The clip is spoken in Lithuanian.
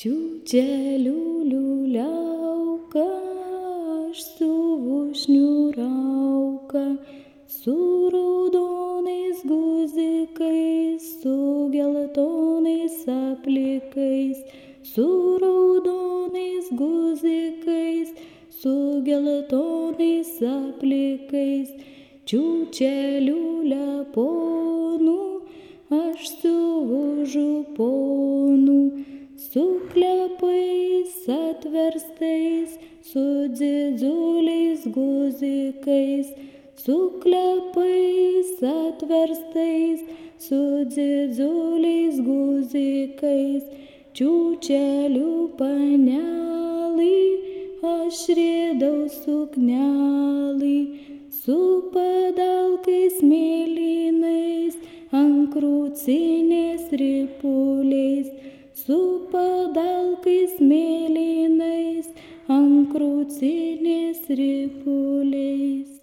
Čiūčia liuliauka, aš su vušnių rauka, su raudonais guzikais, su geltonais aplikais, su raudonais guzikais, su geltonais aplikais. Čiūčia liulia ponų, aš su vužu ponų, su klepais atverstais, su didžiuliais guzikais, su klepais atverstais, su didžiuliais guzikais. Čiūčelių panelį, aš rėdau suknelį, su padalkais mėlynais, ant krūtinės ripuliais, su padalkais mėlynais, ant krūtinės ripuliais.